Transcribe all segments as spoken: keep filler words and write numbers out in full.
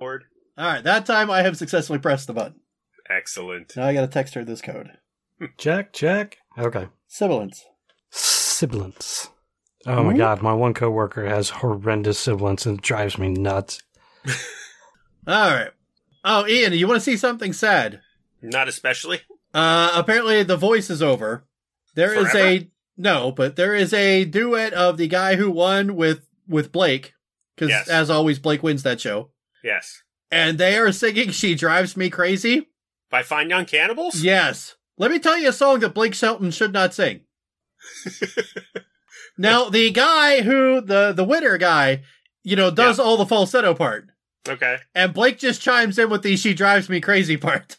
board. All right, that time I have successfully pressed the button. Excellent. Now I got to text her this code. Check, check. Okay. Sibilance. Sibilance. Oh my god, my one coworker has horrendous sibilance and it drives me nuts. All right. Oh, Ian, you want to see something sad? Not especially. Uh, apparently the voice is over. There is Forever? a no, but there is a duet of the guy who won with with Blake, because Yes. as always, Blake wins that show, Yes. and they are singing "She Drives Me Crazy." By Fine Young Cannibals? Yes. Let me tell you a song that Blake Shelton should not sing. Now, the guy who, the, the winner guy, you know, does Yeah. all the falsetto part. Okay. And Blake just chimes in with the "She Drives Me Crazy" part.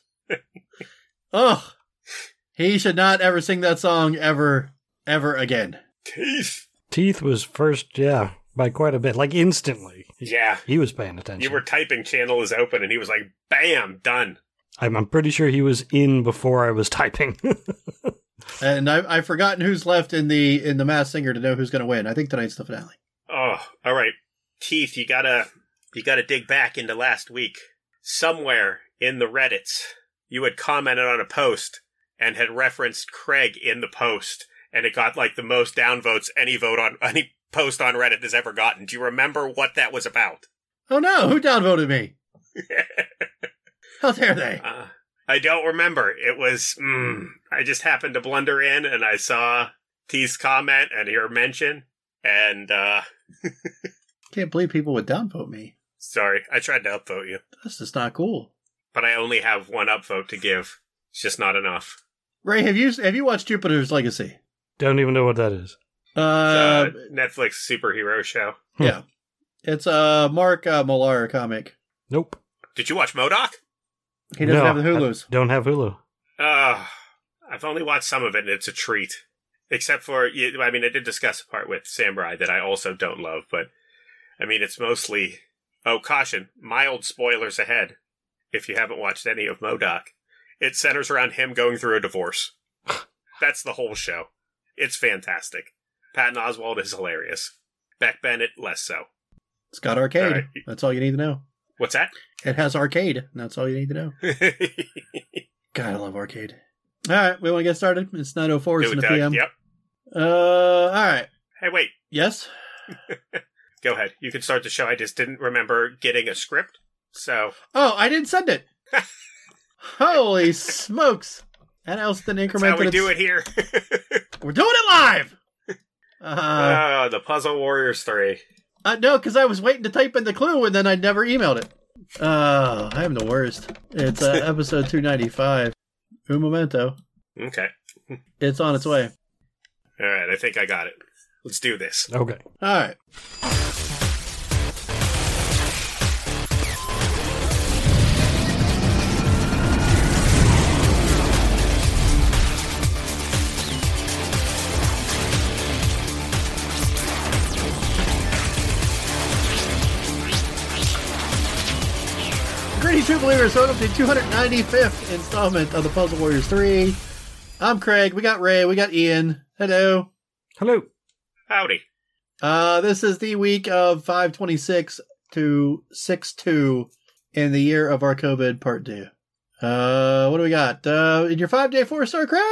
Ugh. He should not ever sing that song ever, ever again. Teeth. Teeth was first, yeah, by quite a bit, like instantly. Yeah. He was paying attention. You were typing channel is open and he was like, bam, done. I'm, I'm pretty sure he was in before I was typing. And I, I've forgotten who's left in the in the Masked Singer to know who's going to win. I think tonight's the finale. Oh, all right. Teeth, you gotta, you gotta dig back into last week. Somewhere in the Reddits, you had commented on a post and had referenced Craig in the post, and it got like the most downvotes any vote on any post on Reddit has ever gotten. Do you remember what that was about? Oh no, who downvoted me? How dare they? Uh, I don't remember. It was, mm, I just happened to blunder in and I saw T's comment and your mention, and uh, Can't believe people would downvote me. sorry, I tried to upvote you, That's just not cool. but I only have one upvote to give. It's just not enough. Ray, have you have you watched Jupiter's Legacy? Don't even know what that is. Uh, It's a Netflix superhero show. yeah, it's a Mark uh, Millar comic. Nope. Did you watch MODOK? He doesn't No, have the Hulus. I don't have Hulu. Uh, I've only watched some of it, and it's a treat. Except for, I mean, I did discuss a part with Samurai that I also don't love, but, I mean, it's mostly, oh, caution, mild spoilers ahead, if you haven't watched any of MODOK. It centers around him going through a divorce. That's the whole show. It's fantastic. Patton Oswalt is hilarious. Beck Bennett, less so. It's got arcade. All right. That's all you need to know. What's that? It has arcade. And that's all you need to know. God, I love arcade. All right, we want to get started. It's nine oh four. It's Do in it, the Doug. P M. Yep. Uh, all right. Hey, wait. Yes. Go ahead. You can start the show. I just didn't remember getting a script. So, Oh, I didn't send it. Holy smokes! And I also didn't that's increment. how we that do it's- it here. We're doing it live. Uh, oh, the Puzzle Warriors three. uh, no, because I was waiting to type in the clue and then I never emailed it. Oh, I am the worst. It's uh, episode two ninety-five. Un momento. Okay. It's on its way. All right. I think I got it. Let's do this. Okay. All right. Greetings, true believers. Welcome to the two hundred ninety-fifth installment of the Puzzle Warriors three. I'm Craig. We got Ray. We got Ian. Hello. Hello. Howdy. Uh, this is the week of five twenty-six to six two in the year of our COVID part two. Uh, what do we got? Uh, in your five-day four-star Craig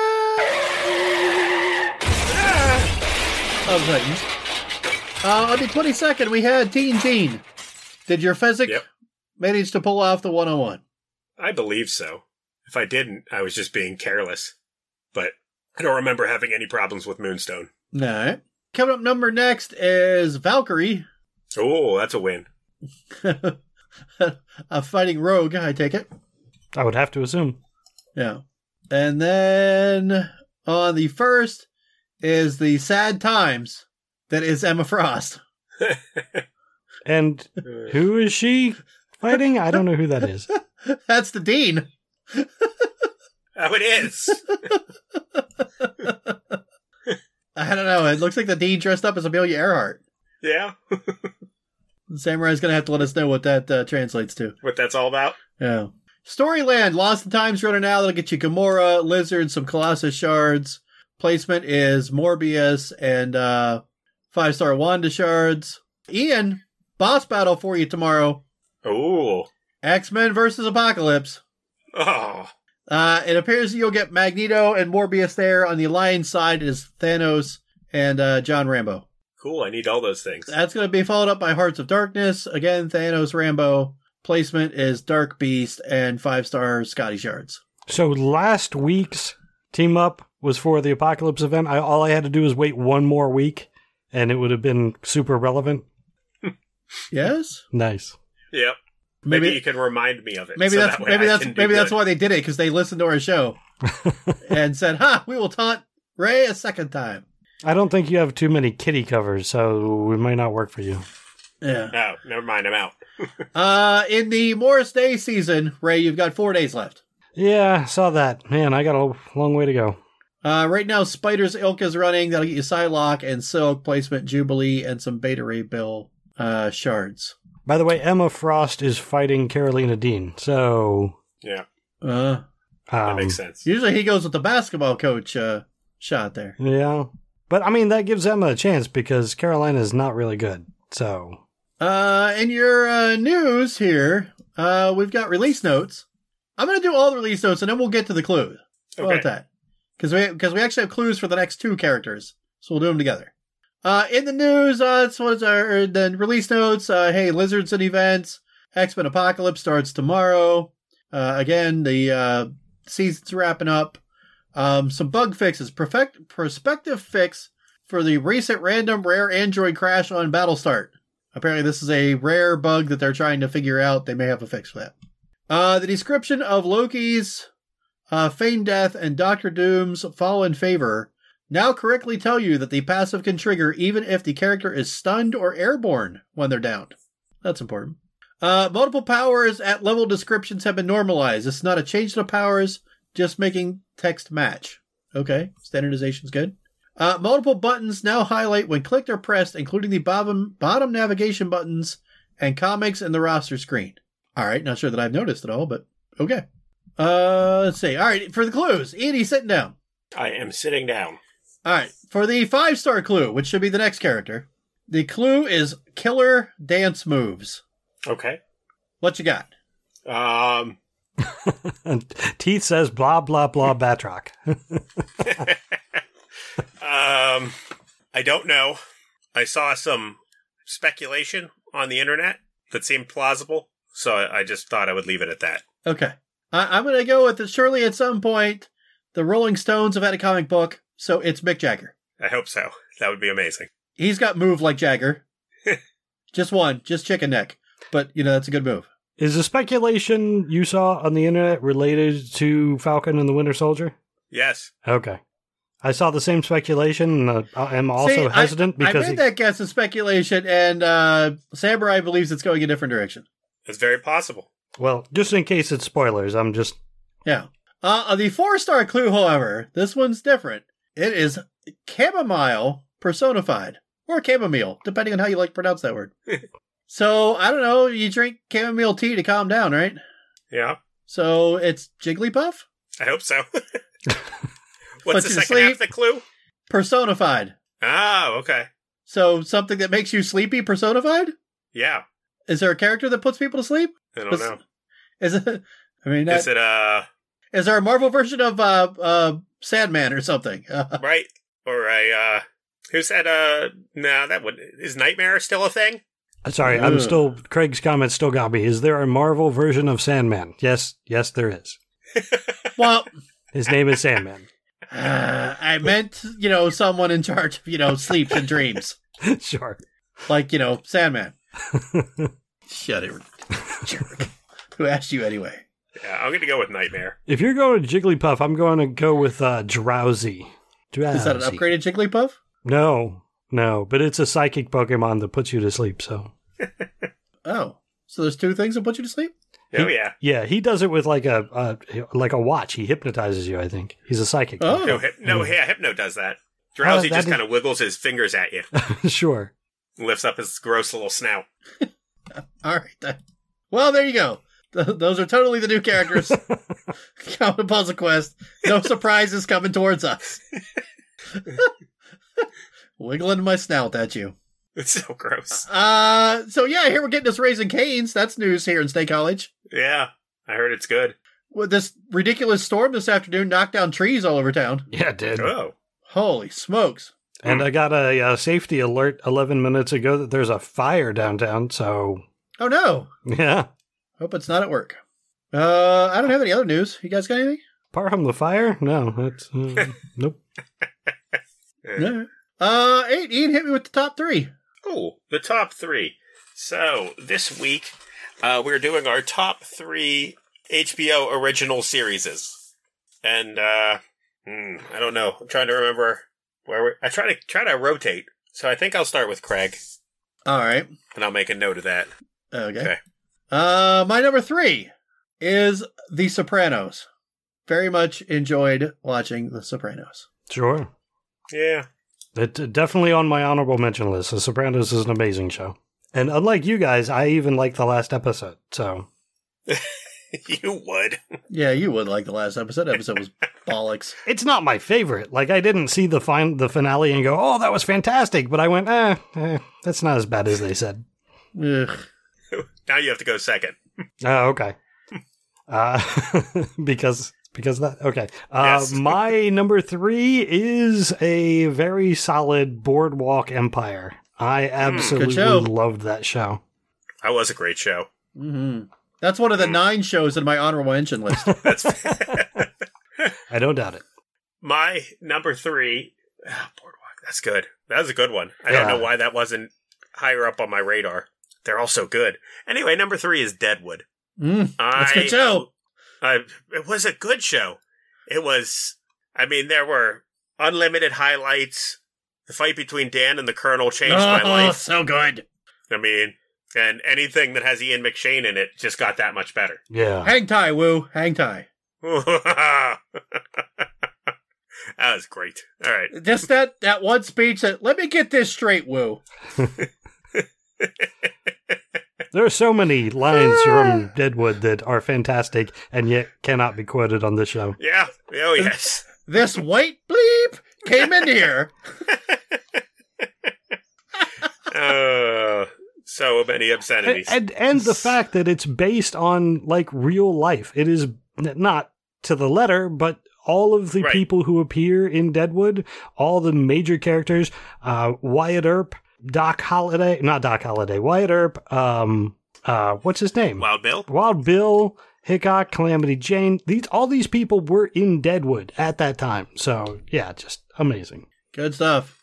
of Titans. Uh, on the twenty-second, we had Teen Teen. Did your Fezzik Yep. manage to pull off the one oh one? I believe so. If I didn't, I was just being careless. But I don't remember having any problems with Moonstone. All right. Coming up number next is Valkyrie. Oh, that's a win. A fighting rogue, I take it. I would have to assume. Yeah. And then on the first is the Sad Times that is Emma Frost. And who is she fighting? I don't know who that is. That's the Dean. Oh, it is. I don't know. It looks like the Dean dressed up as Amelia Earhart. Yeah. Samurai's going to have to let us know what that uh, translates to. What that's all about? Yeah. Storyland, Lost in Time's running out. That'll get you Gamora, Lizard, some Colossus shards. Placement is Morbius and uh, five-star Wanda shards. Ian, boss battle for you tomorrow. Oh. X-Men versus Apocalypse. Oh. Uh, it appears you'll get Magneto and Morbius there. On the Alliance side is Thanos and uh, John Rambo. Cool, I need all those things. That's going to be followed up by Hearts of Darkness. Again, Thanos, Rambo. Placement is Dark Beast and five-star Scotty Shards. So last week's team up was for the Apocalypse event. I, all I had to do was wait one more week, and it would have been super relevant. Yes? Nice. Yep. Maybe, Maybe you can remind me of it. Maybe so that's that way maybe I that's can do maybe that's good. why they did it, because they listened to our show and said, "Ha, we will taunt Ray a second time." I don't think you have too many kitty covers, so it might not work for you. Yeah. No, never mind, I'm out. Uh, in the Morris Day season, Ray, you've got four days left. Yeah, saw that. Man, I got a long way to go. Uh, right now, Spider's Ilk is running. That'll get you Psylocke and Silk, Placement, Jubilee, and some Beta Ray Bill uh, shards. By the way, Emma Frost is fighting Carolina Dean, so... Yeah, Uh, that Um, makes sense. usually he goes with the basketball coach uh, shot there. yeah. But, I mean, that gives Emma a chance because Carolina's not really good, so... Uh, in your uh, news here, uh, we've got release notes. I'm going to do all the release notes, and then we'll get to the clues. How Okay. about that? Because we, because we actually have clues for the next two characters, so we'll do them together. Uh, in the news, uh, it's what's our then release notes. Uh, hey, Lizards and events. X-Men Apocalypse starts tomorrow. Uh, again, the uh, season's wrapping up. Um, some bug fixes. Perfect prospective fix for the recent random rare Android crash on Battlestart. Apparently, this is a rare bug that they're trying to figure out. They may have a fix for that. Uh, the description of Loki's uh, feigned death and Doctor Doom's fallen favor now correctly tell you that the passive can trigger even if the character is stunned or airborne when they're downed. That's important. Uh, multiple powers at level descriptions have been normalized. It's not a change to powers, just making text match. Okay, standardization's good. Uh, multiple buttons now highlight when clicked or pressed, including the bottom bottom navigation buttons and comics in the roster screen. All right, not sure that I've noticed at all, but okay. Uh, let's see. All right, for the clues, Edie sitting down. I am sitting down. All right, for the five-star clue, which should be the next character, the clue is killer dance moves. Okay. What you got? Um, Teeth says blah, blah, blah, Batroc. um, I don't know. I saw some speculation on the internet that seemed plausible, so I, I just thought I would leave it at that. Okay. I, I'm going to go with it. Surely at some point, the Rolling Stones have had a comic book, so it's Mick Jagger. I hope so. That would be amazing. He's got move like Jagger. Just one, just chicken neck. But, you know, that's a good move. Is the speculation you saw on the internet related to Falcon and the Winter Soldier? Yes. Okay. I saw the same speculation, and uh, I'm also See, hesitant I, because I made he- that guess of speculation, and uh, Samurai believes it's going a different direction. It's very possible. well, just in case it's spoilers, I'm just Yeah. Uh, the four-star clue, however, this one's different. It is chamomile personified. Or chamomile, depending on how you like to pronounce that word. So, I don't know, you drink chamomile tea to calm down, right? Yeah. So, it's Jigglypuff? I hope so. Put What's the you to second sleep. half of the clue? Personified. Oh, okay. So, something that makes you sleepy personified? Yeah. Is there a character that puts people to sleep? I don't Pers- know. Is it... I mean, that, Is it, uh, is there a Marvel version of uh, uh, Sandman or something? right? Or a, uh, who said, uh, no, that would, is Nightmare still a thing? sorry. I'm Ugh. still Craig's comment still got me. Is there a Marvel version of Sandman? Yes, yes, there is. Well, His name is Sandman. uh, I meant, you know, someone in charge of, you know, sleeps and dreams. Sure. Like, you know, Sandman. Shut it. Jerk. Who asked you anyway? Yeah, I'm gonna go with Nightmare. If you're going to Jigglypuff, I'm going to go with uh, Drowsy. Drowsy. Is that an upgraded Jigglypuff? No, no, but it's a psychic Pokemon that puts you to sleep. So Oh. So there's two things that put you to sleep? Oh, yeah. yeah, he does it with like a uh, like a watch. He hypnotizes you. I think he's a psychic. Oh. No, hip, no, yeah, Hypno does that. Drowsy that just is- kind of wiggles his fingers at you, Sure. lifts up his gross little snout. All right. Then. Well, there you go. Th- those are totally the new characters. Coming to Puzzle Quest. No surprises coming towards us. Wiggling my snout at you. It's so gross. Uh, so yeah, here we're getting this Raising Canes. That's news here in State College. Yeah, I heard it's good. Well, this ridiculous storm this afternoon knocked down trees all over town. Yeah, it did. Oh. Holy smokes. And I got a, a safety alert eleven minutes ago that there's a fire downtown, so... Oh, no. Yeah. Hope it's not at work. Uh, I don't have any other news. You guys got anything? Apart from the fire? No, that's... Uh, nope. No. Uh, eight, Ian, hit me with the top three. Oh, the top three. So, this week, uh, we're doing our top three H B O original series. And, uh, hmm, I don't know. I'm trying to remember where we I try to try to rotate. So I think I'll start with Craig. All right. And I'll make a note of that. Okay. Okay. Uh, my number three is The Sopranos. Very much enjoyed watching The Sopranos. Sure. Yeah. It's definitely on my honorable mention list. The Sopranos is an amazing show. And unlike you guys, I even like the last episode, so... You would. Yeah, you would like the last episode. That episode was bollocks. It's not my favorite. Like, I didn't see the fin- the finale and go, oh, that was fantastic. But I went, eh, eh that's not as bad as they said. Ugh. Now you have to go second. Oh, okay. Uh, because... Because of that, okay. Uh, Yes. My number three is a very solid Boardwalk Empire. I absolutely show. loved that show. That was a great show. Mm-hmm. That's one of the nine shows in my honorable mention list. That's I don't doubt it. my number three. Ah, Boardwalk. That's good. That was a good one. I Yeah. don't know why that wasn't higher up on my radar. They're all so good. Anyway, number three is Deadwood. Mm, that's a I, good show. I, it was a good show. It was, I mean, there were unlimited highlights. The fight between Dan and the Colonel changed my Oh, life. so good. I mean, and anything that has Ian McShane in it just got that much better. Yeah. Hang tie, Woo. Hang tie. That was great. All right. Just that, that one speech that, let me get this straight, Woo. There are so many lines from Deadwood that are fantastic and yet cannot be quoted on this show. Yeah. Oh, yes. This white bleep came in here. uh, so many obscenities. And, and and the fact that it's based on like real life. It is n- not to the letter, but all of the Right. people who appear in Deadwood, all the major characters, uh, Wyatt Earp, Doc Holliday, not Doc Holliday, Wyatt Earp, um, uh, what's his name? Wild Bill? Wild Bill, Hickok, Calamity Jane. These all these people were in Deadwood at that time. So yeah, just amazing. Good stuff.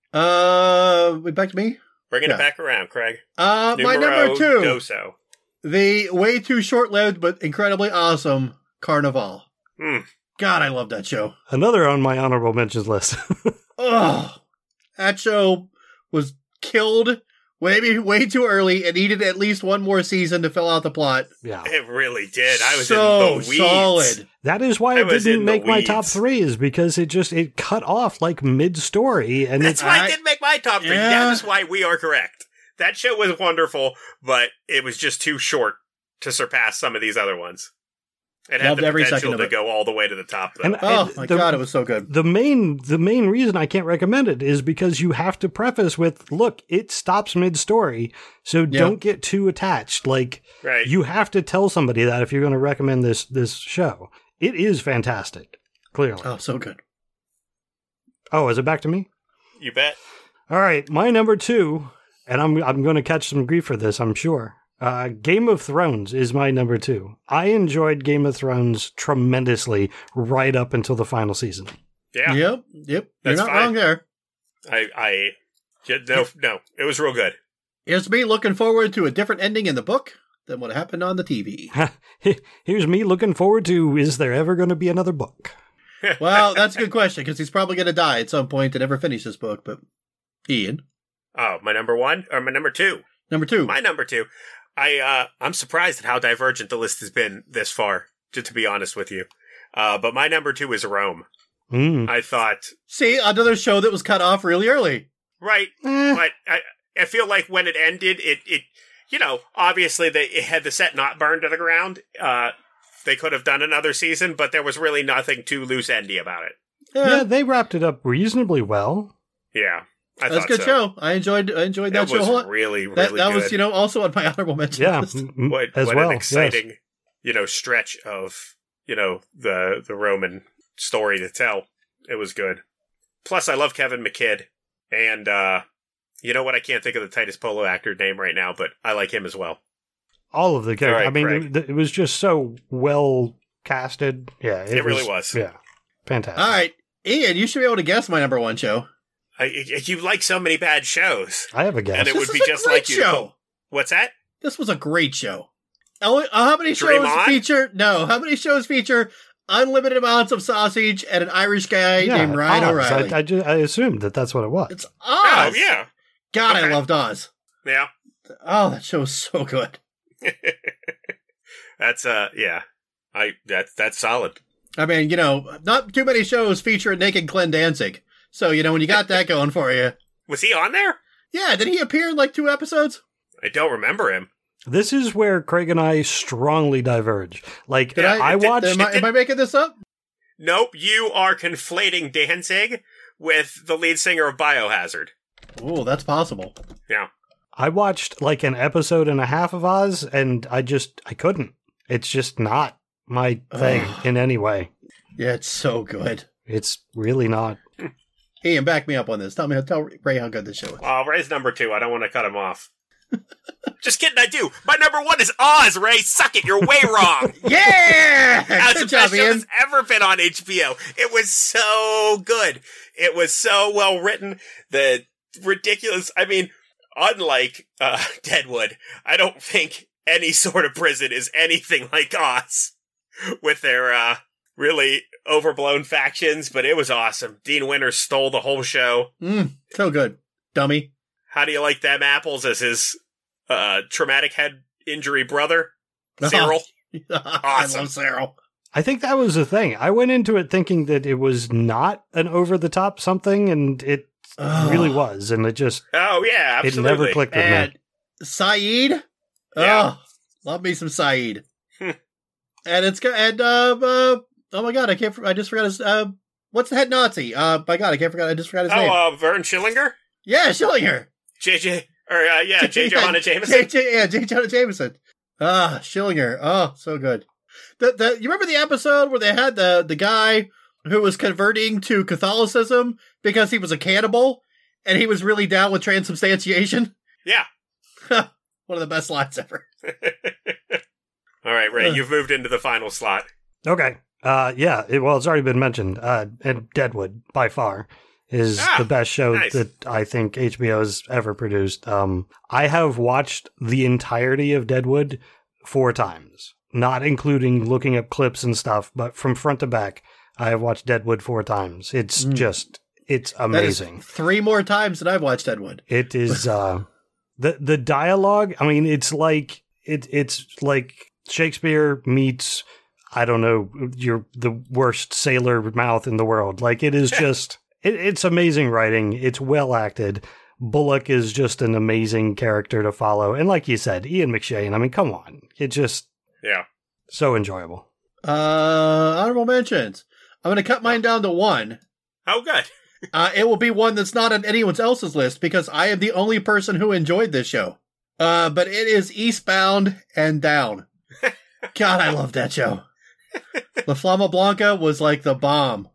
Uh, back to me. Bringing Yeah. it back around, Craig. Uh, my Numero number two, Doso. the way too short-lived but incredibly awesome Carnival. Hmm. God, I love that show. Another on my honorable mentions list. Oh, that show was killed way way too early and needed at least one more season to fill out the plot. Yeah. It really did. I was so in the weeds. solid. That is why I it was didn't in the make my top weeds. three, is because it just it cut off like mid story, and That's it's why I- it didn't make my top three. Yeah. That is why we are correct. That show was wonderful, but it was just too short to surpass some of these other ones. It had Loved the every potential second of to it. go all the way to the top, though. And- Oh and my the- god, it was so good. the main the main reason I can't recommend it is because you have to preface with, look, it stops mid story, so Yeah. don't get too attached. Like right. you have to tell somebody that if you're going to recommend this this show. It is fantastic, clearly. Oh, so good. Oh, is it back to me? You bet. All right, my number two, and I'm I'm going to catch some grief for this, I'm sure. Uh, Game of Thrones is my number two. I enjoyed Game of Thrones tremendously right up until the final season. Yeah. Yep, yep. That's You're not fine. wrong there. I, I, yeah, no, no. It was real good. Here's me looking forward to a different ending in the book than what happened on the T V. Here's me looking forward to, is there ever going to be another book? Well, that's a good question because he's probably going to die at some point to never finish this book. But Ian, Oh, my number one or my number two? number two. My number two. I, uh, I'm surprised at how divergent the list has been this far, to, to be honest with you. Uh, but my number two is Rome. Mm. I thought, See, another show that was cut off really early. right, Eh, but I, I feel like when it ended, it, it, you know, obviously they it had the set not burned to the ground. Uh, they could have done another season, but there was really nothing too loose endy about it. yeah, they wrapped it up reasonably well. Yeah, I that's a thought good so. show. I enjoyed. I enjoyed that It show a was whole lot. really, really That, that good. was, you know, also on my honorable mention Yeah, list. m- what, as what well. an yes. exciting, you know, stretch of, you know, the the Roman story to tell. It was good. Plus, I love Kevin McKidd. And, uh, you know what? I can't think of the Titus Polo actor name right now, but I like him as well. All of the characters. Right, I mean, Craig. it, it was just so well casted. Yeah, it, It was, really was. Yeah, fantastic. All right, Ian, you should be able to guess my number one show. I, you like so many bad shows. I have a guess. And it This would is be a just great like you. to show. pull- What's that? This was a great show. Oh, uh, how many shows Dream On? feature? No, how many shows feature unlimited amounts of sausage and an Irish guy yeah, named Ryan Oz. O'Reilly? I, I, ju- I assumed that that's what it was. It's Oz. Oh, yeah. God, Okay. I loved Oz. Yeah. Oh, that show was so good. That's, uh, yeah. I that's that's solid. I mean, you know, not too many shows feature a naked Glenn Danzig. So, you know, when you got that going for you. Was he on there? Yeah, did he appear in like two episodes? I don't remember him. This is where Craig and I strongly diverge. Like, Did Yeah, I, I did- watched. Am I, am I making this up? Nope, you are conflating Danzig with the lead singer of Biohazard. Oh, that's possible. Yeah. I watched like an episode and a half of Oz, and I just I couldn't. It's just not my thing Ugh. in any way. Yeah, it's so good. It's really not. Ian, back me up on this. Tell me, tell Ray how good this show is. Well, Ray's number two. I don't want to cut him off. Just kidding, I do. My number one is Oz, Ray. Suck it. You're way wrong. Yeah! That's Good the best job, show Ian. that's ever been on H B O. It was so good. It was so well written. The ridiculous, I mean, unlike uh, Deadwood, I don't think any sort of prison is anything like Oz with their uh, really overblown factions, but it was awesome. Dean Winters stole the whole show. Mm, so good. Dummy. How do you like them apples as his uh, traumatic head injury brother, Cyril? I Awesome. love Cyril. I think that was the thing. I went into it thinking that it was not an over the top something, and it Ugh. really was, and it just Oh, yeah, it absolutely. never clicked with me. And Saeed. Yeah. Oh, love me some Saeed. Hmm. And it's got, and, uh, uh, oh my god, I can't, I just forgot his, uh, what's the head Nazi? Uh, my god, I can't forget, I just forgot his name. Oh, uh, Vern Schillinger? Yeah, Schillinger. J J, or uh, yeah, J. Johanna J. Jameson. J. Yeah, J. Jonah Jameson. Ah, Schillinger. Oh, so good. The the you remember the episode where they had the the guy who was converting to Catholicism because he was a cannibal and he was really down with transubstantiation? Yeah. One of the best lines ever. All right, Ray, Uh. you've moved into the final slot. Okay. Uh, yeah. It, well, it's already been mentioned. Uh, and Deadwood by far is Ah, the best show nice. that I think H B O has ever produced. Um, I have watched the entirety of Deadwood four times, not including looking up clips and stuff, but from front to back, I have watched Deadwood four times. It's Mm. just, it's That is amazing. three more times than I've watched Deadwood. It is uh the the dialogue, I mean it's like it it's like Shakespeare meets I don't know, you're the worst sailor mouth in the world. Like it is just it, it's amazing writing. It's well acted. Bullock is just an amazing character to follow. And like you said, Ian McShane, I mean come on. It just Yeah. so enjoyable. Uh, honorable mentions. I'm going to cut mine down to one. Oh, good. Uh, it will be one that's not on anyone else's list because I am the only person who enjoyed this show. Uh, but it is Eastbound and Down. God, I love that show. La Flama Blanca was like the bomb.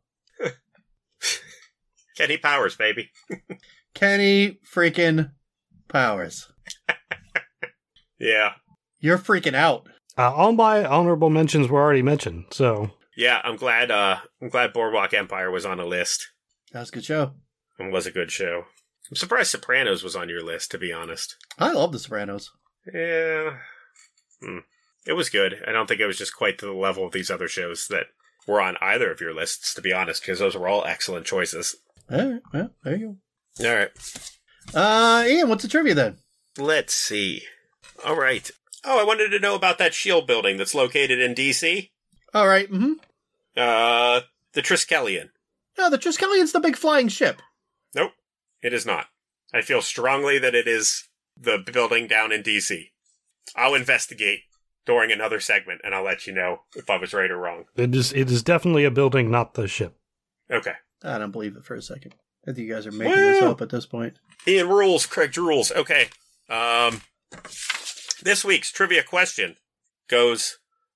Kenny Powers, baby. Kenny freaking Powers. Yeah. You're freaking out. Uh, all my honorable mentions were already mentioned. So Yeah, I'm glad uh I'm glad Boardwalk Empire was on a list That was a good show. and was a good show. I'm surprised Sopranos was on your list, to be honest. I love The Sopranos. Yeah. Hmm. It was good. I don't think it was just quite to the level of these other shows that were on either of your lists, to be honest, because those were all excellent choices. All right, well, there you All right. go. Uh, Ian, what's the trivia then? Let's see. All right. Oh, I wanted to know about that shield building that's located in D C. All right, mm-hmm. Uh, the Triskelion. No, the Triskelion's the big flying ship. Nope, it is not. I feel strongly that it is the building down in D C. I'll investigate during another segment, and I'll let you know if I was right or wrong. it is it is definitely a building, not the ship. Okay. I don't believe it for a second. I think you guys are making this Well. up at this point. Ian rules, Craig rules. Okay. Um, this week's trivia question goes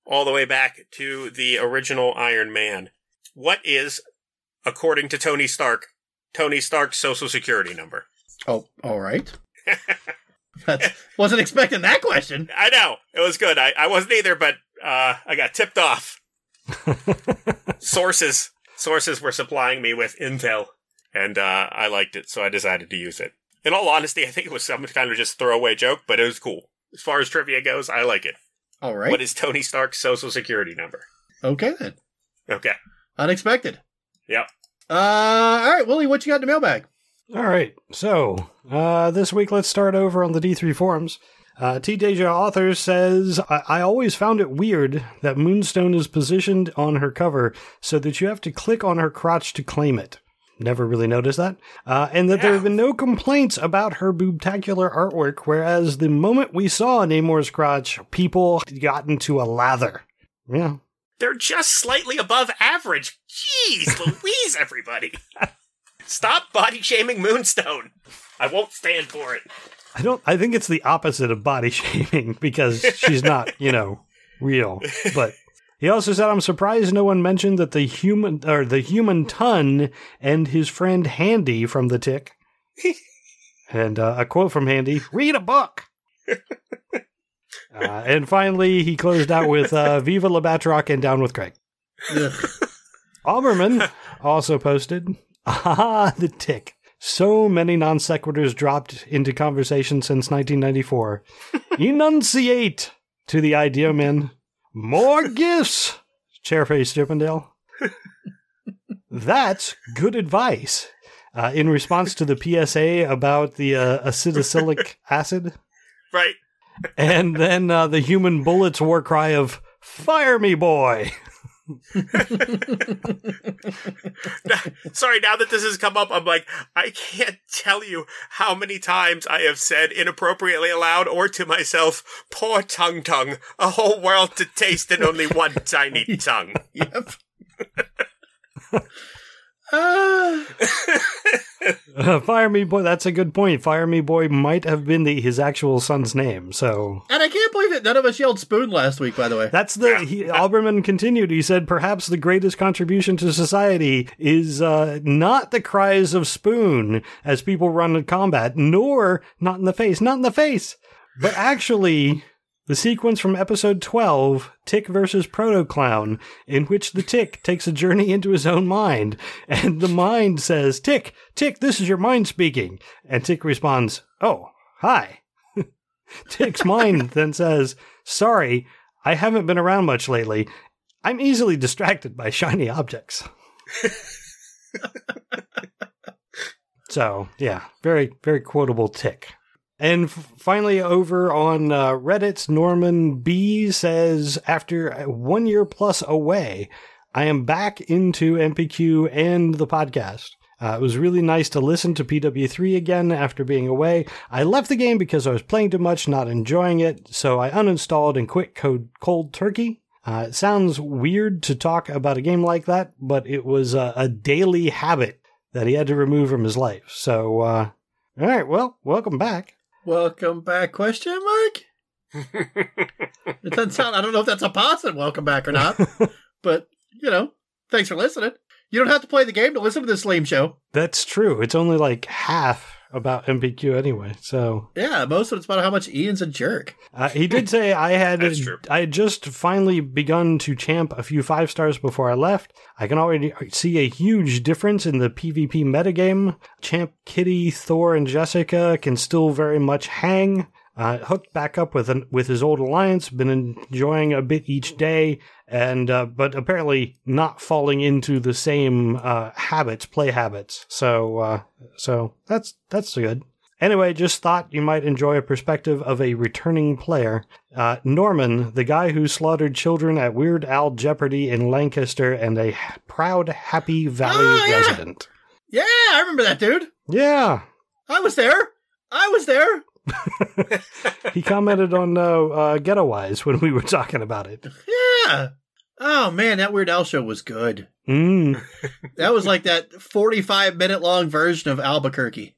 all the way back to the original Iron Man. What is, according to Tony Stark, Tony Stark's social security number? Oh, all right. That's, wasn't expecting that question. I know. It was good. I, I wasn't either, but uh, I got tipped off. Sources. Sources were supplying me with intel, and uh, I liked it, so I decided to use it. In all honesty, I think it was some kind of just throwaway joke, but it was cool. As far as trivia goes, I like it. All right. What is Tony Stark's social security number? Okay, then. Okay. Unexpected. Yep. Uh, all right, Willie, what you got in the mailbag? All right, so uh, this week let's start over on the D three forums. Uh, T. Deja Author says, I-, I always found it weird that Moonstone is positioned on her cover so that you have to click on her crotch to claim it. Never really noticed that. Uh, and that yeah. there have been no complaints about her boobtacular artwork, whereas the moment we saw Namor's crotch, people got into a lather. Yeah. They're just slightly above average. Jeez Louise, everybody. Stop body shaming Moonstone. I won't stand for it. I don't, I think it's the opposite of body shaming because she's not, you know, real. But he also said, I'm surprised no one mentioned that the human, or the human ton and his friend Handy from the Tick. And uh, a quote from Handy, read a book. uh, and finally, he closed out with uh, Viva La Batroc and Down with Craig. Alberman also posted, ah, the Tick. So many non sequiturs dropped into conversation since nineteen ninety-four. Enunciate to the idea men. More gifts, Chairface Chippendale. That's good advice. Uh, in response to the P S A about the uh, acetylsalic acid. Right. And then uh, the Human Bullets war cry of, fire me, boy. Sorry, now that this has come up, I'm like, I can't tell you how many times I have said inappropriately aloud or to myself, poor tongue tongue, a whole world to taste and only one tiny tongue. Yep. Uh. uh, Fire Me Boy, that's a good point. Fire Me Boy might have been the, his actual son's name, so... And I can't believe that none of us yelled spoon last week, by the way. That's the... He, Alberman continued, he said, perhaps the greatest contribution to society is uh, not the cries of spoon as people run in combat, nor not in the face, not in the face, but actually... the sequence from episode twelve, Tick versus Proto-Clown, in which the Tick takes a journey into his own mind, and the mind says, Tick, Tick, this is your mind speaking. And Tick responds, oh, hi. Tick's mind then says, sorry, I haven't been around much lately. I'm easily distracted by shiny objects. So, yeah, very, very quotable Tick. And f- finally, over on uh, Reddit, Norman B says, after one year plus away, I am back into M P Q and the podcast. Uh, it was really nice to listen to P W three again after being away. I left the game because I was playing too much, not enjoying it, so I uninstalled and quit code cold turkey. Uh, it sounds weird to talk about a game like that, but it was uh, a daily habit that he had to remove from his life. So, uh, all right, well, welcome back. Welcome back, question mark? It doesn't sound, I don't know if that's a positive welcome back or not, but, you know, thanks for listening. You don't have to play the game to listen to this lame show. That's true. It's only like half about M P Q anyway, so... Yeah, most of it's about how much Ian's a jerk. Uh, he did say I had That's true. I had just finally begun to champ a few five stars before I left. I can already see a huge difference in the PvP metagame. Champ Kitty, Thor, and Jessica can still very much hang. Uh, hooked back up with an, with his old alliance, been enjoying a bit each day, and uh, but apparently not falling into the same uh, habits, play habits. So uh, so that's that's good. Anyway, just thought you might enjoy a perspective of a returning player. Uh, Norman, the guy who slaughtered children at Weird Al Jeopardy in Lancaster, and a proud Happy Valley oh, yeah. resident. Yeah, I remember that dude. Yeah, I was there. I was there. He commented on uh, uh, Ghetto Wise when we were talking about it. Yeah. Oh, man, that Weird Al show was good. Mm. That was like that forty-five minute long version of Albuquerque.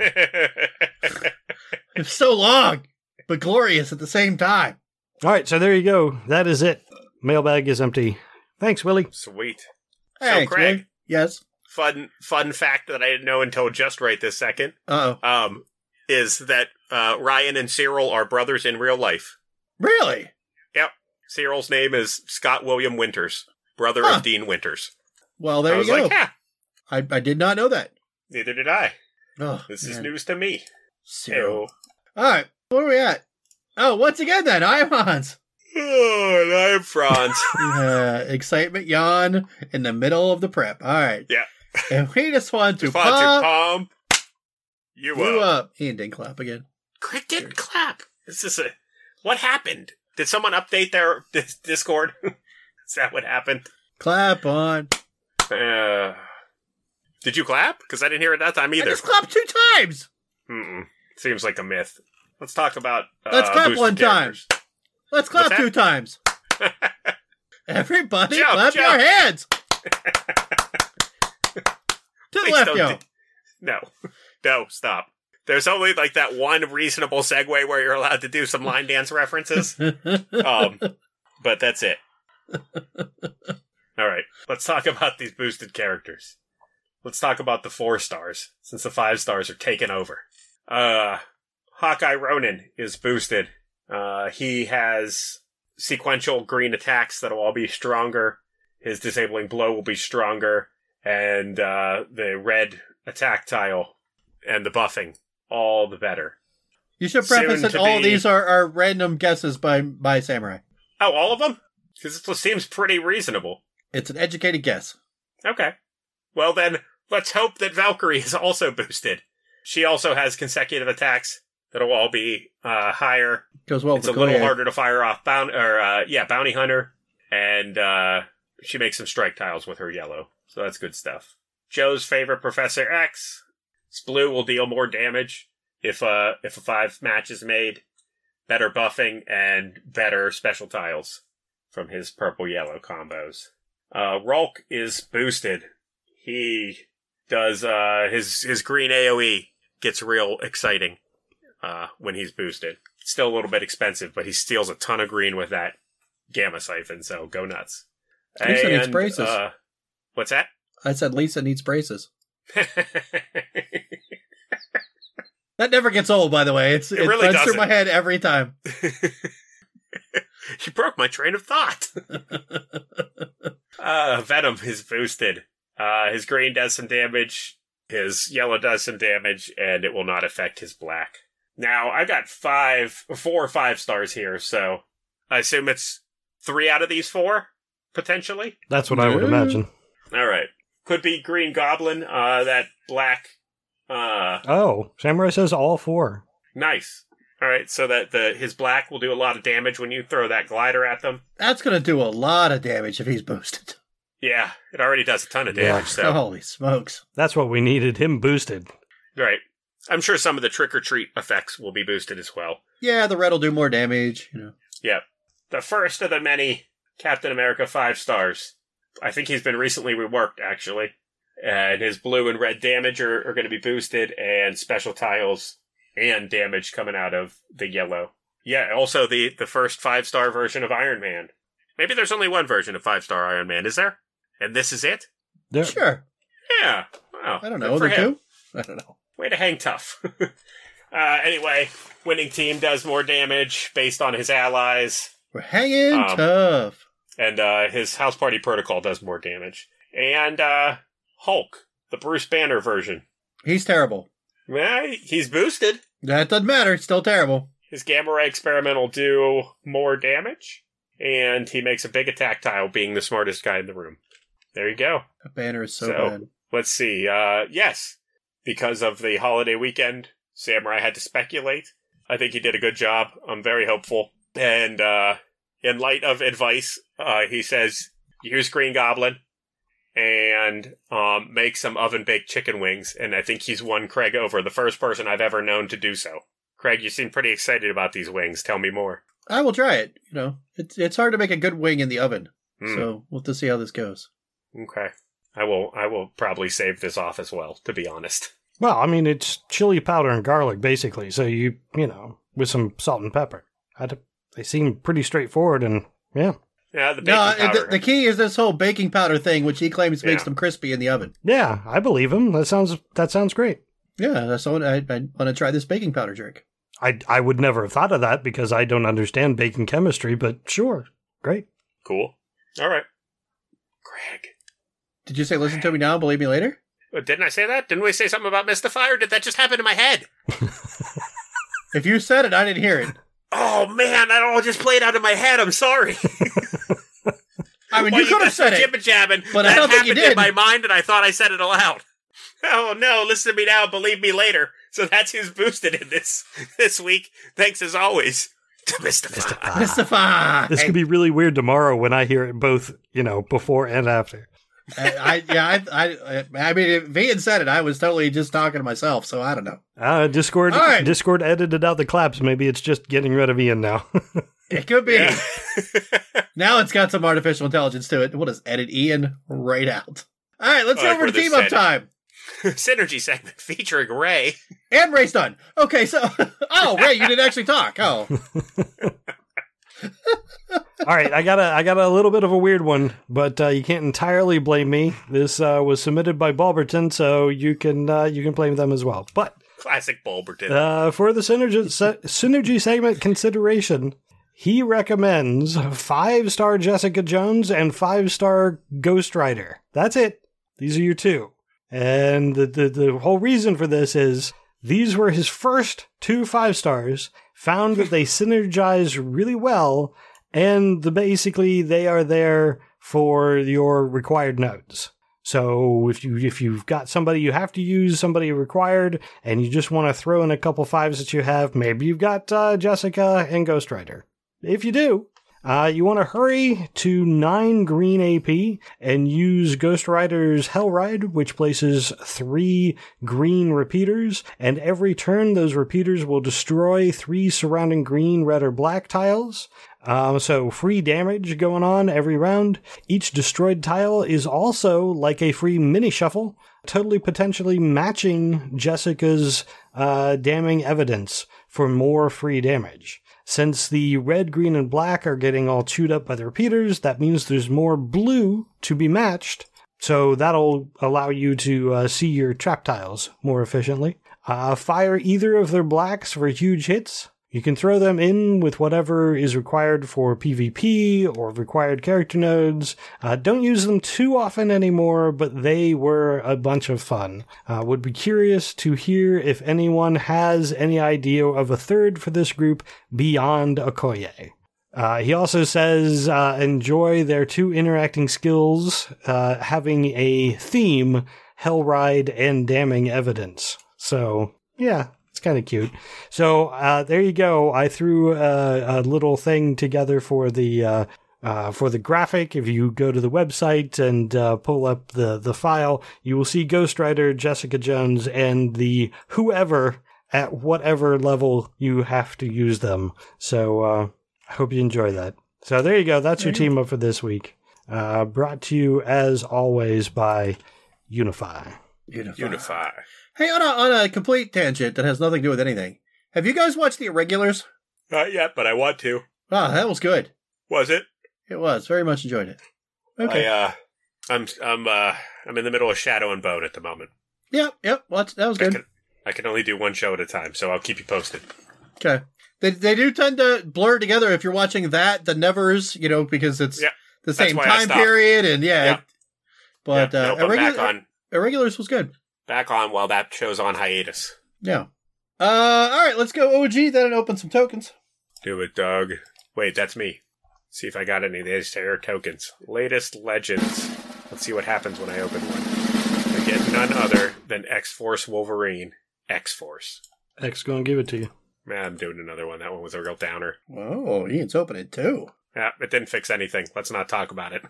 It's so long, but glorious at the same time. All right, so there you go. That is it. mailbag is empty. Thanks, Willie. Sweet. Thanks, so, Craig, Willie. Yes. fun fun fact that I didn't know until just right this second Uh oh. um, is that uh, Ryan and Cyril are brothers in real life. Really? Yep. Cyril's name is Scott William Winters, brother Huh. of Dean Winters. Well, there I you was go. like, yeah, I, I did not know that. neither did I. Oh, This is man. news to me. Cyril. Ew. All right. Where are we at? Oh, once again, then, I'm Hans. Oh, and I'm Franz. Uh, excitement yawn in the middle of the prep. All right. Yeah. And we just want to Just want to pump pump you you up. up. Ian didn't clap again. Craig didn't clap. This is a. What happened? Did someone update their dis- Discord? Is that what happened? Clap on. Uh, did you clap? Because I didn't hear it that time I either. just clapped two times. Mm-mm. Seems like a myth. Let's talk about. Uh, Let's clap boosted one characters. time. Let's clap What's that? two times. Everybody, Jump, clap jump. your hands. To the Please left, don't yo. do- No. No, stop. There's only like that one reasonable segue where you're allowed to do some line dance references. Um, but that's it. All right, let's talk about these boosted characters. Let's talk about the four stars, since the five stars are taken over. Uh, Hawkeye Ronin is boosted. Uh, he has sequential green attacks that'll all be stronger. His disabling blow will be stronger. And uh, the red attack tile and the buffing, all the better. You should preface Soon that to all of be- these are, are random guesses by, by Samurai. Oh, all of them? Because this seems pretty reasonable. It's an educated guess. Okay. Well then, let's hope that Valkyrie is also boosted. She also has consecutive attacks that'll all be uh, higher. Goes well It's for a little Koye. harder to fire off bound or uh, yeah, bounty hunter, and uh, she makes some strike tiles with her yellow, so that's good stuff. Joe's favorite Professor X. Blue will deal more damage if uh if a five match is made. Better buffing and better special tiles from his purple yellow combos. Uh, Rulk is boosted. He does uh his his green A O E gets real exciting uh when he's boosted. Still a little bit expensive, but he steals a ton of green with that Gamma Siphon, so go nuts. Lisa needs And, braces. Uh, what's that? I said Lisa needs braces. That never gets old, by the way. It's, It it really runs through doesn't. my head every time. You broke my train of thought. uh, Venom is boosted. Uh, his green does some damage, his yellow does some damage, and it will not affect his black. Now, I got five, four or five stars here, so I assume it's three out of these four, potentially? That's what I would Yeah. imagine. Alright. Could be Green Goblin, uh, that black, uh, Oh, Samurai says all four. nice. Alright, so that the his black will do a lot of damage when you throw that glider at them. That's going to do a lot of damage if he's boosted. Yeah, it already does a ton of Yeah. damage, so. Holy smokes. That's what we needed, him boosted. Right. I'm sure some of the trick-or-treat effects will be boosted as well. Yeah, the red will do more damage. You know. Yep. The first of the many Captain America five stars. I think he's been recently reworked, actually. And his blue and red damage are, are going to be boosted, and special tiles and damage coming out of the yellow. Yeah, also the, the first five-star version of Iron Man. Maybe there's only one version of five-star Iron Man, is there? And this is it? There, Sure. Yeah. Wow. I don't Good know. for The him. two? I don't know. Way to hang tough. uh, anyway, winning team does more damage based on his allies, We're hanging Um, tough. and uh, his House Party Protocol does more damage. And uh, Hulk, the Bruce Banner version. He's terrible. Well, he's boosted. That doesn't matter. It's still terrible. His Gamma Ray experiment will do more damage, and he makes a big attack tile, being the smartest guy in the room. There you go. The banner is so, So- bad. Let's see. Uh, yes, because of the holiday weekend, Samurai had to speculate. I think he did a good job. I'm very hopeful. And uh, in light of advice, uh, he says, use Green Goblin and um, make some oven-baked chicken wings. And I think he's won Craig over, the first person I've ever known to do so. Craig, you seem pretty excited about these wings. Tell me more. I will try it. You know, it's it's hard to make a good wing in the oven. Hmm. So we'll have to see how this goes. Okay. I will I will probably save this off as well, to be honest. well, I mean, it's chili powder and garlic, basically. So you, you know, with some salt and pepper. I d- they seem pretty straightforward, and yeah. Yeah, the baking No, powder. the, the key is this whole baking powder thing, which he claims makes Yeah. them crispy in the oven. Yeah, I believe him. That sounds that sounds great. Yeah, so I, I want to try this baking powder trick. I I would never have thought of that because I don't understand baking chemistry, but sure, great. Cool. All right. Greg. Did you say listen to me now, believe me later? Uh, Didn't I say that? Didn't we say something about Mystify, or did that just happen in my head? If you said it, I didn't hear it. Oh, man, that all just played out in my head. I'm sorry. I mean, Well, you could have guys said were it. jibber-jabbing, but I that don't think you happened did. in my mind, and I thought I said it aloud. Oh, no, listen to me now, believe me later. So that's who's boosted in this this week. Thanks, as always, to Mystify. Mystify. This could be really weird tomorrow when I hear it both, you know, before and after. I, I yeah, I, I, I mean, if V had said it, I was totally just talking to myself, so I don't know. Uh, Discord, All right. Discord edited out the claps. Maybe it's just getting rid of Ian now. It could be. Yeah. Now it's got some artificial intelligence to it. We'll just edit Ian right out. All right, let's I go like over where to this team up headed. time. Synergy segment featuring Ray. And Ray's done. Okay, so oh, Ray, you didn't actually talk. Oh, All right, I got a I got a little bit of a weird one, but uh, you can't entirely blame me. This uh, was submitted by Bulberton, so you can uh, you can blame them as well. But Classic Bulberton. uh, for the synergy se- synergy segment consideration, he recommends five star Jessica Jones and five star Ghost Rider. That's it. These are your two, and the the, the whole reason for this is these were his first two five stars. Found that they synergize really well. And the, basically, they are there for your required nodes. So if you if you've got somebody you have to use, somebody required, and you just want to throw in a couple fives that you have, maybe you've got uh, Jessica and Ghost Rider. If you do, uh, you want to hurry to nine green A P and use Ghost Rider's Hellride, which places three green repeaters, and every turn those repeaters will destroy three surrounding green, red, or black tiles. Um, so free damage going on every round. Each destroyed tile is also like a free mini shuffle, totally potentially matching Jessica's uh, damning evidence for more free damage. Since the red, green, and black are getting all chewed up by the repeaters, that means there's more blue to be matched. So that'll allow you to uh, see your trap tiles more efficiently. Uh, fire either of their blacks for huge hits. You can throw them in with whatever is required for PvP or required character nodes. Uh, don't use them too often anymore, but they were a bunch of fun. Uh, would be curious to hear if anyone has any idea of a third for this group beyond Okoye. Uh, he also says, uh, enjoy their two interacting skills, uh, having a theme, Hellride and Damning Evidence. So, yeah. It's kind of cute. So uh, there you go. I threw a, a little thing together for the uh, uh, for the graphic. If you go to the website and uh, pull up the, the file, you will see Ghost Rider, Jessica Jones, and the whoever at whatever level you have to use them. So uh, I hope you enjoy that. So there you go. That's your team up for this week. Uh, brought to you as always by Unify. Unify. Unify. Hey, on a, on a complete tangent that has nothing to do with anything, have you guys watched The Irregulars? Not yet, but I want to. Ah, that was good. Was it? It was. Very much enjoyed it. Okay. I, uh, I'm, I'm, uh, I'm in the middle of Shadow and Bone at the moment. Yep, yep. Well, that was I good. can, I can only do one show at a time, so I'll keep you posted. Okay. They they do tend to blur together if you're watching that, the Nevers, you know, because it's Yeah, the that's same why I time stopped. period, and yeah. Yeah. It, but yeah, uh, nope, I'm Irregul- back on, Irregulars was good. back on while that show's on hiatus. Yeah. Uh, all right, let's go O G then and open some tokens. Do it, Doug. Wait, that's me. See if I got any of these rare tokens. Latest Legends. Let's see what happens when I open one. I get none other than X-Force Wolverine. X-Force. X gonna give it to you. Man, I'm doing another one. That one was a real downer. Oh, Ian's opening too. Yeah, it didn't fix anything. Let's not talk about it.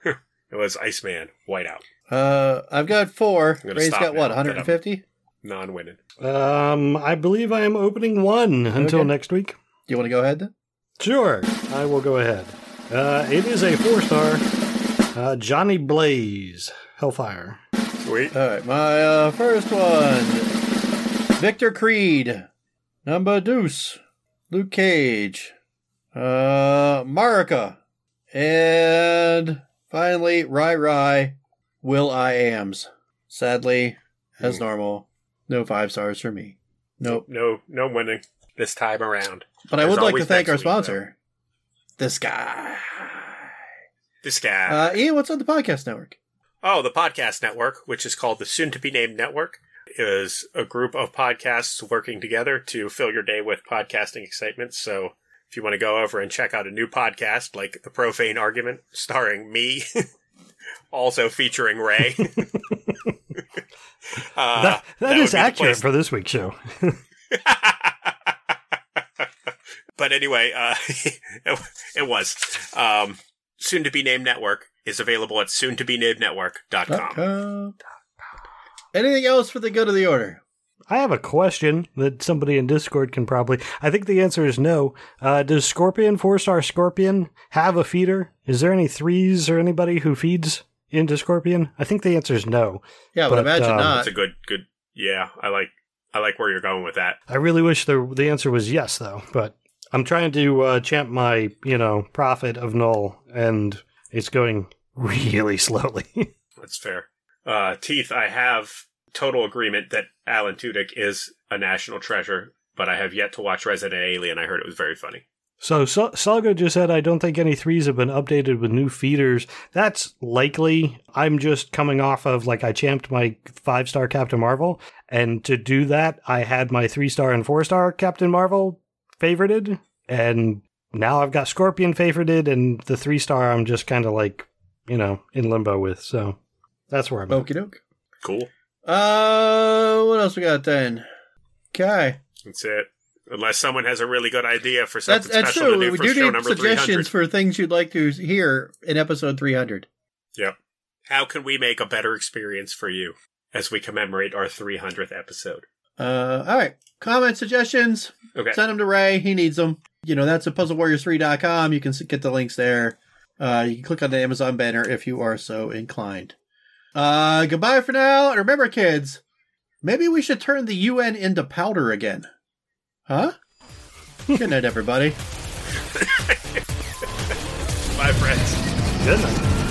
It was Iceman, Whiteout. Uh, I've got four. I'm gonna Ray's stop got what, now, one hundred fifty? Non-winning. Um, I believe I am opening one until Okay. next week. Do you want to go ahead then? Sure, I will go ahead. Uh, it is a four star. Uh, Johnny Blaze, Hellfire. Sweet. All right, my uh, first one. Victor Creed. Number Deuce. Luke Cage. Uh, Marika. And finally, Rai Rai, Will I Ams. Sadly, as normal, no five stars for me. Nope. No, no winning this time around. But I There's would like to always thank next our week, sponsor, this guy. This guy. Uh, Ian, what's on the podcast network? Oh, the Podcast Network, which is called the soon-to-be-named Network, is a group of podcasts working together to fill your day with podcasting excitement. So if you want to go over and check out a new podcast like The Profane Argument, starring me, also featuring Ray. uh, that, that, that is accurate place. for this week's show. But anyway, uh, it, it was. Um, Soon-to-be-named Network is available at soon to be named network dot com. Anything else for the good of the order? I have a question that somebody in Discord can probably... I think the answer is no. Uh, does Scorpion, four-star Scorpion, have a feeder? Is there any threes or anybody who feeds into Scorpion? I think the answer is no. Yeah, but, but imagine um, not. That's a good, good... Yeah, I like I like where you're going with that. I really wish the the answer was yes, though. But I'm trying to uh, champ my, you know, profit of null, and it's going really slowly. That's fair. Uh, Teeth, I have total agreement that Alan Tudyk is a national treasure, but I have yet to watch Resident Alien. I heard it was very funny. So, so Salgo just said, I don't think any threes have been updated with new feeders. That's likely. I'm just coming off of, like, I champed my five-star Captain Marvel, and to do that, I had my three-star and four-star Captain Marvel favorited, and now I've got Scorpion favorited, and the three-star I'm just kind of, like, you know, in limbo with, so that's where I'm at. Okie doke. Cool. Uh, what else we got then? Okay. That's it. Unless someone has a really good idea for something that's, that's special true. to do we for do show need number suggestions for things you'd like to hear in episode three hundred. Yep. How can we make a better experience for you as we commemorate our three hundredth episode? Uh, all right. Comment suggestions. Okay. Send them to Ray. He needs them. You know, that's at puzzle warriors three dot com. You can get the links there. Uh, you can click on the Amazon banner if you are so inclined. Uh, goodbye for now. And remember, kids, maybe we should turn the U N into powder again. Huh? Good night, everybody. Bye, friends. Good night.